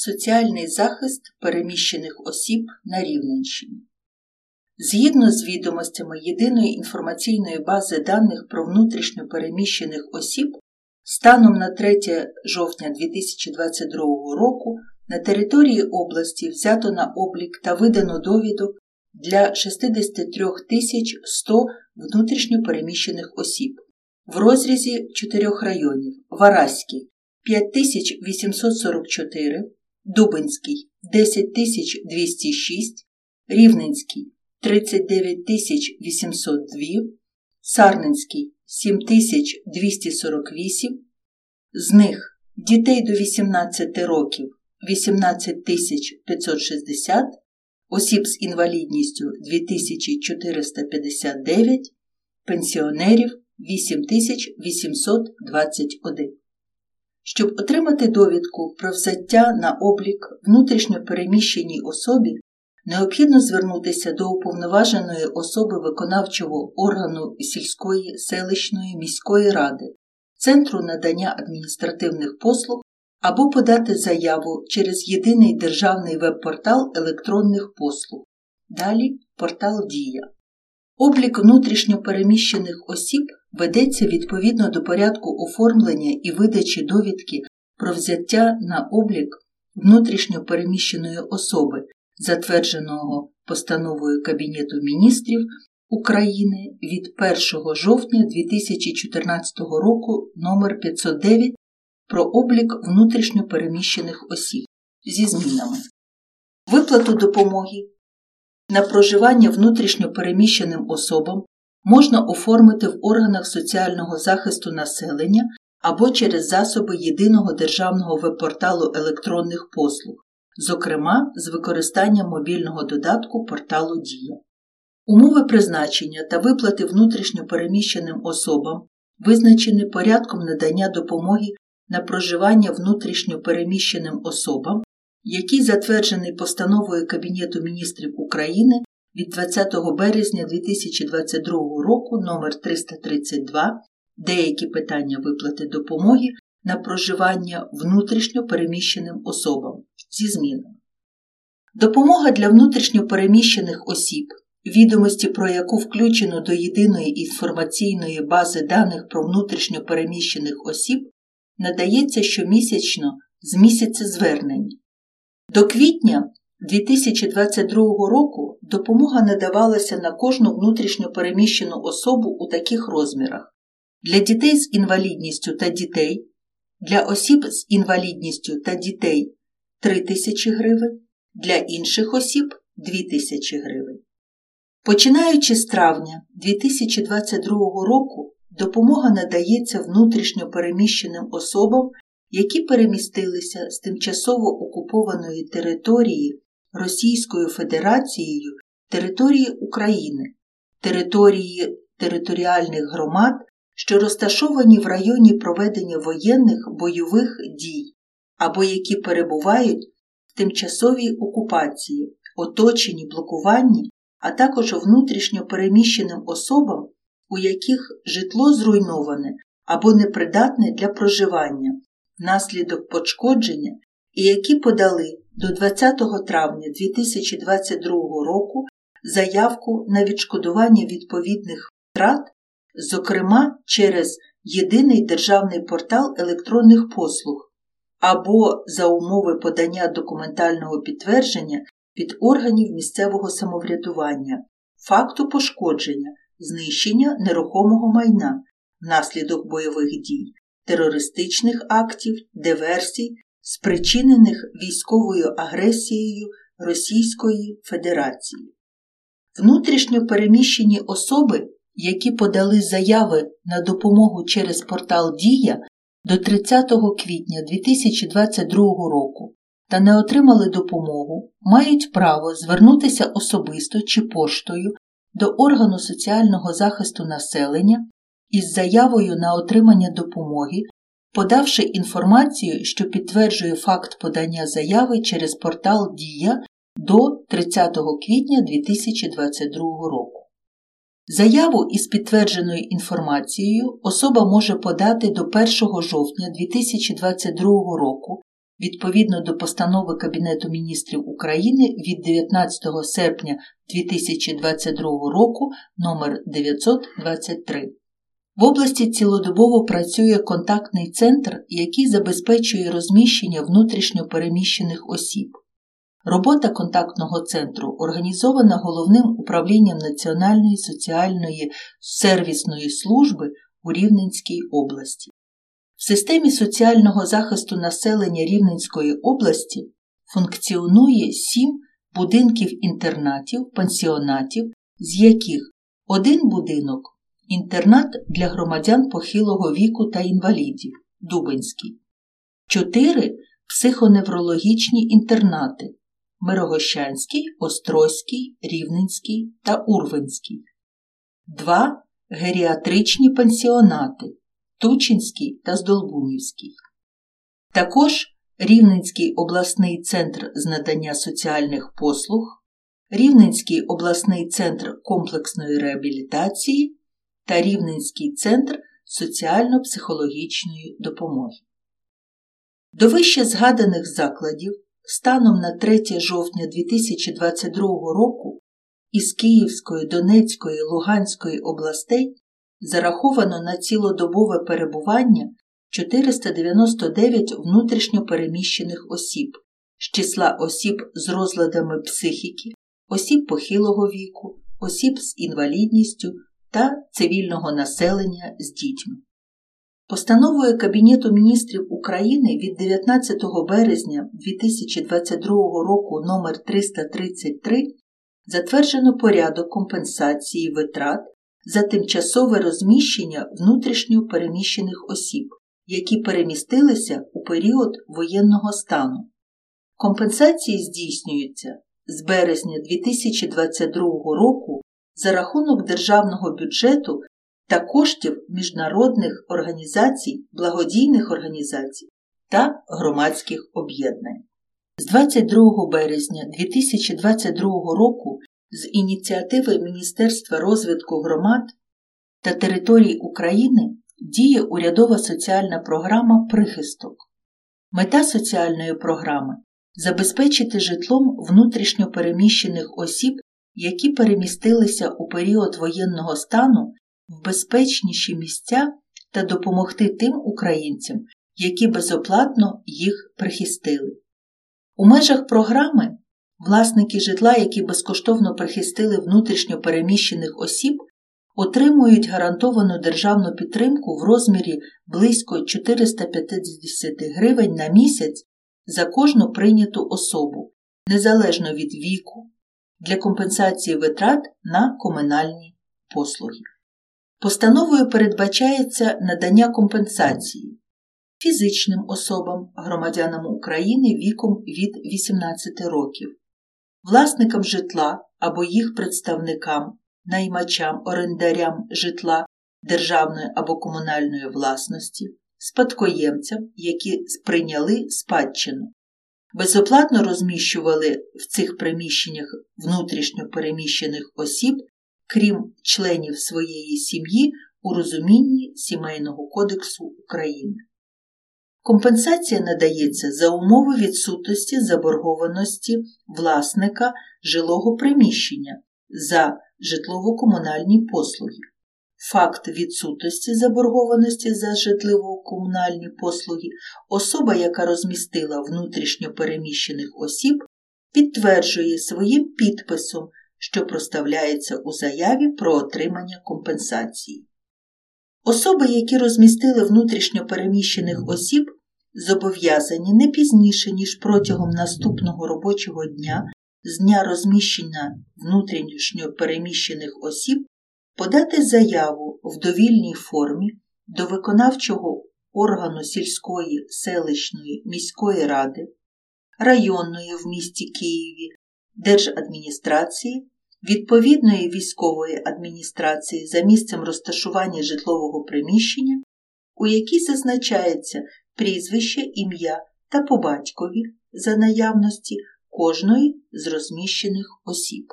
Соціальний захист переміщених осіб на Рівненщині. Згідно з відомостями Єдиної інформаційної бази даних про внутрішньо переміщених осіб, станом на 3 жовтня 2022 року на території області взято на облік та видано довідок для 63 100 внутрішньо переміщених осіб в розрізі 4 районів: Вараський – 5844, Дубенський – 10206, Рівненський – 39802, Сарненський – 7248, з них дітей до 18 років – 18560, осіб з інвалідністю – 2459, пенсіонерів – 8821. Щоб отримати довідку про взяття на облік внутрішньо переміщеній особі, необхідно звернутися до уповноваженої особи виконавчого органу сільської, селищної, міської ради, Центру надання адміністративних послуг або подати заяву через Єдиний державний веб-портал електронних послуг. Далі портал «Дія». Облік внутрішньо переміщених осіб ведеться відповідно до порядку оформлення і видачі довідки про взяття на облік внутрішньо переміщеної особи, затвердженого постановою Кабінету міністрів України від 1 жовтня 2014 року номер 509 про облік внутрішньо переміщених осіб зі змінами. Виплату допомоги на проживання внутрішньо переміщеним особам можна оформити в органах соціального захисту населення або через засоби Єдиного державного веб-порталу електронних послуг, зокрема з використанням мобільного додатку порталу «Дія». Умови призначення та виплати внутрішньо переміщеним особам визначені порядком надання допомоги на проживання внутрішньо переміщеним особам, який затверджений постановою Кабінету міністрів України від 20 березня 2022 року номер 332 «Деякі питання виплати допомоги на проживання внутрішньо переміщеним особам» зі змінами. Допомога для внутрішньо переміщених осіб, відомості про яку включено до Єдиної інформаційної бази даних про внутрішньо переміщених осіб, надається щомісячно з місяця звернень. До квітня 2022 року допомога надавалася на кожну внутрішньо переміщену особу у таких розмірах: для дітей з інвалідністю та дітей, для осіб з інвалідністю та дітей – 3000 гривень, для інших осіб – 2000 гривень. Починаючи з травня 2022 року, допомога надається внутрішньо переміщеним особам, які перемістилися з тимчасово окупованої території Російською Федерацією території України, території територіальних громад, що розташовані в районі проведення воєнних бойових дій, або які перебувають в тимчасовій окупації, оточенні, блокуванні, а також внутрішньо переміщеним особам, у яких житло зруйноване або непридатне для проживання внаслідок пошкодження і які подали до 20 травня 2022 року заявку на відшкодування відповідних втрат, зокрема через Єдиний державний портал електронних послуг або за умови подання документального підтвердження від органів місцевого самоврядування факту пошкодження, знищення нерухомого майна внаслідок бойових дій, терористичних актів, диверсій, спричинених військовою агресією Російської Федерації. Внутрішньо переміщені особи, які подали заяви на допомогу через портал «Дія» до 30 квітня 2022 року та не отримали допомогу, мають право звернутися особисто чи поштою до органу соціального захисту населення із заявою на отримання допомоги, подавши інформацію, що підтверджує факт подання заяви через портал «Дія» до 30 квітня 2022 року. Заяву із підтвердженою інформацією особа може подати до 1 жовтня 2022 року відповідно до постанови Кабінету міністрів України від 19 серпня 2022 року номер 923. В області цілодобово працює контактний центр, який забезпечує розміщення внутрішньо переміщених осіб. Робота контактного центру організована Головним управлінням Національної соціальної сервісної служби у Рівненській області. В системі соціального захисту населення Рівненської області функціонує 7 будинків-інтернатів, пансіонатів, з яких один будинок – інтернат для громадян похилого віку та інвалідів, Дубенський, 4 – психоневрологічні інтернати, Мирогощанський, Острозький, Рівненський та Урвинський, 2 – геріатричні пансіонати, Тучинський та Здолбунівський. Також Рівненський обласний центр з надання соціальних послуг, Рівненський обласний центр комплексної реабілітації та Рівненський центр соціально-психологічної допомоги. До вище згаданих закладів станом на 3 жовтня 2022 року із Київської, Донецької, Луганської областей зараховано на цілодобове перебування 499 внутрішньо переміщених осіб з числа осіб з розладами психіки, осіб похилого віку, осіб з інвалідністю та цивільного населення з дітьми. Постановою Кабінету міністрів України від 19 березня 2022 року номер 333 затверджено порядок компенсації витрат за тимчасове розміщення внутрішньо переміщених осіб, які перемістилися у період воєнного стану. Компенсації здійснюються з березня 2022 року за рахунок державного бюджету та коштів міжнародних організацій, благодійних організацій та громадських об'єднань. З 22 березня 2022 року з ініціативи Міністерства розвитку громад та територій України діє урядова соціальна програма «Прихисток». Мета соціальної програми – забезпечити житлом внутрішньо переміщених осіб, які перемістилися у період воєнного стану в безпечніші місця та допомогти тим українцям, які безоплатно їх прихистили. У межах програми власники житла, які безкоштовно прихистили внутрішньо переміщених осіб, отримують гарантовану державну підтримку в розмірі близько 450 гривень на місяць за кожну прийняту особу, незалежно від віку, для компенсації витрат на комунальні послуги. Постановою передбачається надання компенсації фізичним особам, громадянам України віком від 18 років, власникам житла або їх представникам, наймачам, орендарям житла державної або комунальної власності, спадкоємцям, які сприйняли спадщину, безоплатно розміщували в цих приміщеннях внутрішньо переміщених осіб, крім членів своєї сім'ї у розумінні Сімейного кодексу України. Компенсація надається за умови відсутності заборгованості власника жилого приміщення за житлово-комунальні послуги. Факт відсутності заборгованості за житлово-комунальні послуги особа, яка розмістила внутрішньо переміщених осіб, підтверджує своїм підписом, що проставляється у заяві про отримання компенсації. Особи, які розмістили внутрішньо переміщених осіб, зобов'язані не пізніше, ніж протягом наступного робочого дня з дня розміщення внутрішньо переміщених осіб подати заяву в довільній формі до виконавчого органу сільської, селищної, міської ради, районної в місті Києві, держадміністрації, відповідної військової адміністрації за місцем розташування житлового приміщення, у якій зазначається прізвище, ім'я та по батькові за наявності кожної з розміщених осіб.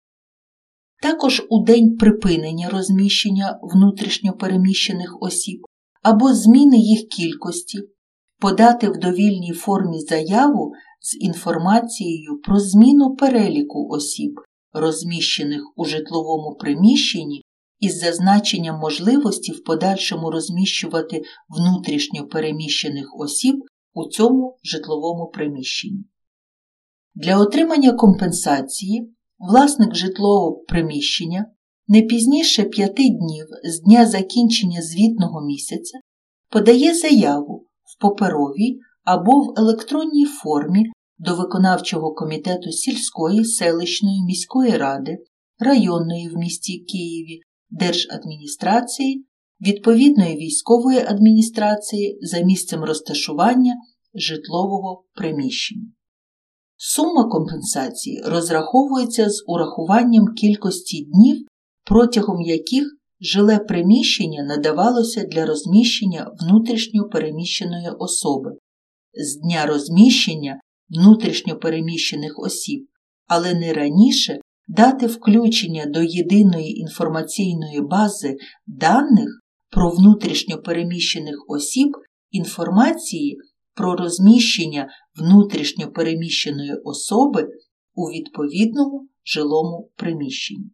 Також у день припинення розміщення внутрішньо переміщених осіб або зміни їх кількості подати в довільній формі заяву з інформацією про зміну переліку осіб, розміщених у житловому приміщенні, із зазначенням можливості в подальшому розміщувати внутрішньо переміщених осіб у цьому житловому приміщенні. Для отримання компенсації власник житлового приміщення не пізніше 5 днів з дня закінчення звітного місяця подає заяву в паперовій або в електронній формі до виконавчого комітету сільської, селищної, міської ради, районної в місті Києві, держадміністрації, відповідної військової адміністрації за місцем розташування житлового приміщення. Сума компенсації розраховується з урахуванням кількості днів, протягом яких жиле приміщення надавалося для розміщення внутрішньо переміщеної особи, з дня розміщення внутрішньо переміщених осіб, але не раніше дати включення до єдиної інформаційної бази даних про внутрішньо переміщених осіб інформації про розміщення внутрішньо переміщеної особи у відповідному жилому приміщенні.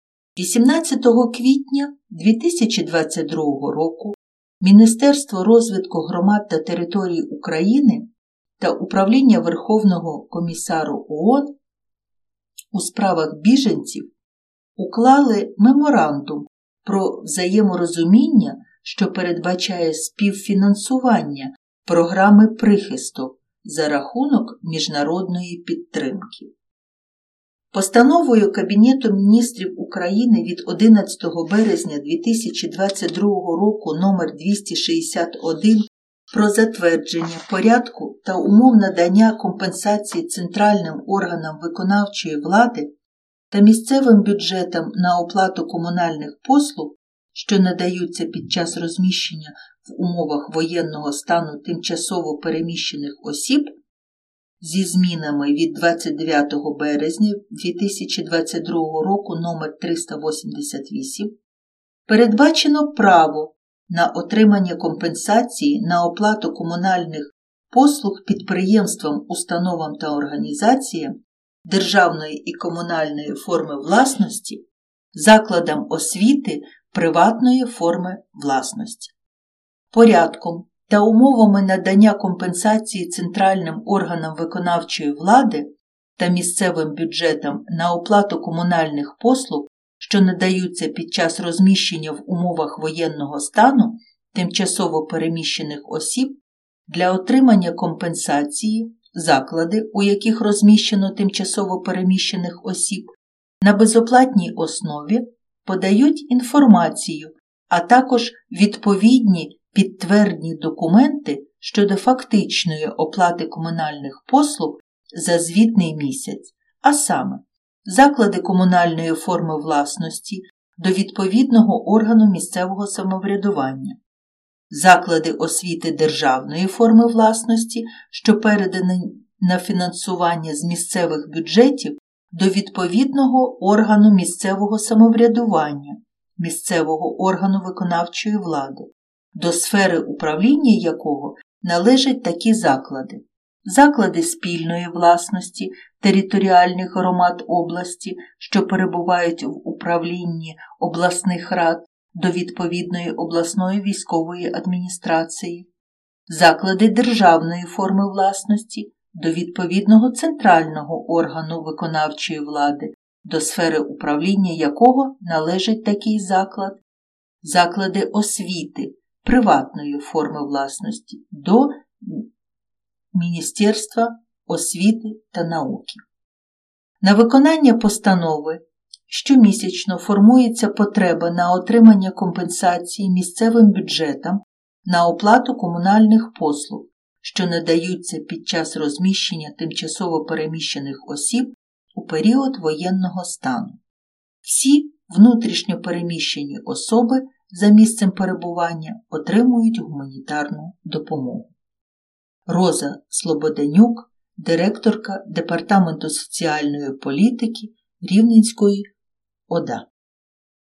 18 квітня 2022 року Міністерство розвитку громад та територій України та Управління Верховного комісару ООН у справах біженців уклали меморандум про взаєморозуміння, що передбачає співфінансування програми прихисту за рахунок міжнародної підтримки. Постановою Кабінету міністрів України від 11 березня 2022 року номер 261 про затвердження порядку та умов надання компенсації центральним органам виконавчої влади та місцевим бюджетам на оплату комунальних послуг, що надаються під час розміщення в умовах воєнного стану тимчасово переміщених осіб, зі змінами від 29 березня 2022 року номер 388, передбачено право на отримання компенсації на оплату комунальних послуг підприємствам, установам та організаціям державної і комунальної форми власності, закладам освіти приватної форми власності. Порядком та умовами надання компенсації центральним органам виконавчої влади та місцевим бюджетам на оплату комунальних послуг, що надаються під час розміщення в умовах воєнного стану тимчасово переміщених осіб, для отримання компенсації заклади, у яких розміщено тимчасово переміщених осіб, на безоплатній основі подають інформацію, а також відповідні підтвердні документи щодо фактичної оплати комунальних послуг за звітний місяць, а саме заклади комунальної форми власності до відповідного органу місцевого самоврядування, заклади освіти державної форми власності, що передані на фінансування з місцевих бюджетів до відповідного органу місцевого самоврядування, місцевого органу виконавчої влади, до сфери управління якого належать такі заклади: заклади спільної власності територіальних громад області, що перебувають в управлінні обласних рад до відповідної обласної військової адміністрації, заклади державної форми власності до відповідного центрального органу виконавчої влади, до сфери управління якого належить такий заклад, заклади освіти приватної форми власності до Міністерства освіти та науки. На виконання постанови щомісячно формується потреба на отримання компенсації місцевим бюджетам на оплату комунальних послуг, що надаються під час розміщення тимчасово переміщених осіб у період воєнного стану. Всі внутрішньо переміщені особи за місцем перебування отримують гуманітарну допомогу. Роза Слободенюк, директорка Департаменту соціальної політики Рівненської ОДА.